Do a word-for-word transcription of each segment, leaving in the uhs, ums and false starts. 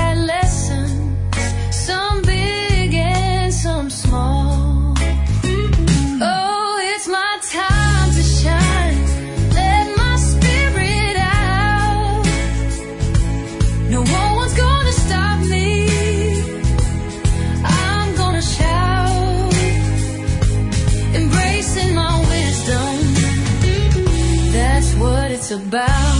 had lessons, some big and some small. Oh, it's my time to shine. Let my spirit out. No one's gonna stop me. I'm gonna shout, embracing my wisdom. That's what it's about.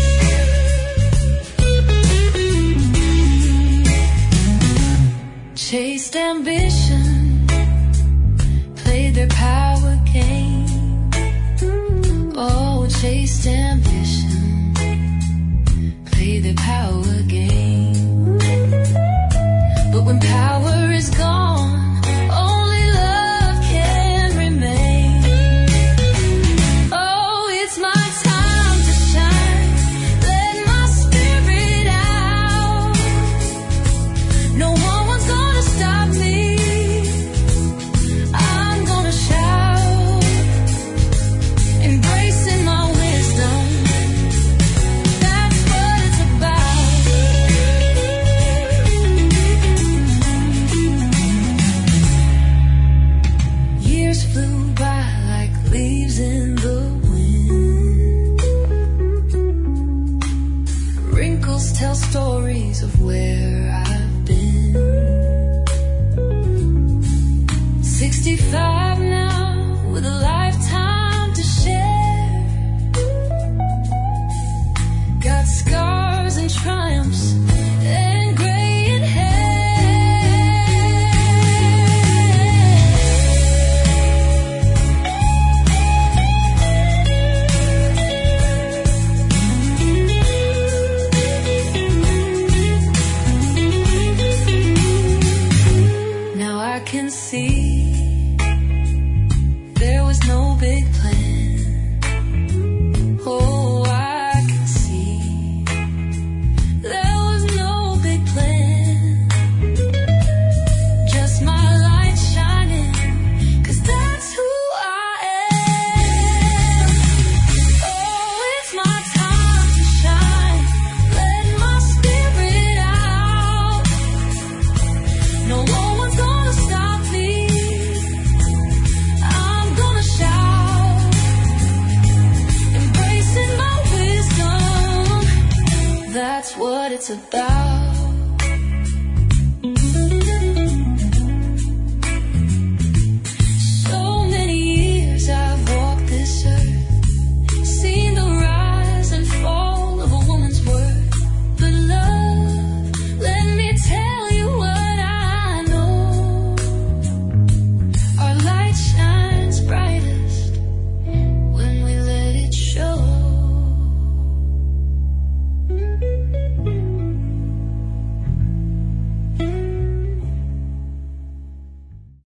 Chased ambition, played their power game. Oh, chased ambition, played their power game. But when power is gone, only love can remain. Oh, it's my time to shine. Let my spirit out. No one's gonna stop me. I'm gonna shout, embracing my wisdom. That's what it's about. Years flew by like leaves in the wind. Wrinkles tell stories of where I've been. Sixty-five now, with a lifetime to share. Got scars and triumphs and gray in Now I can see there was no big plan. Oh, I can see there was no big plan. Just my light shining, 'cause that's who I am. Oh, it's my time to shine. Let my spirit out. No one's gonna stop me. I'm gonna shout, embracing my wisdom. That's what it's about.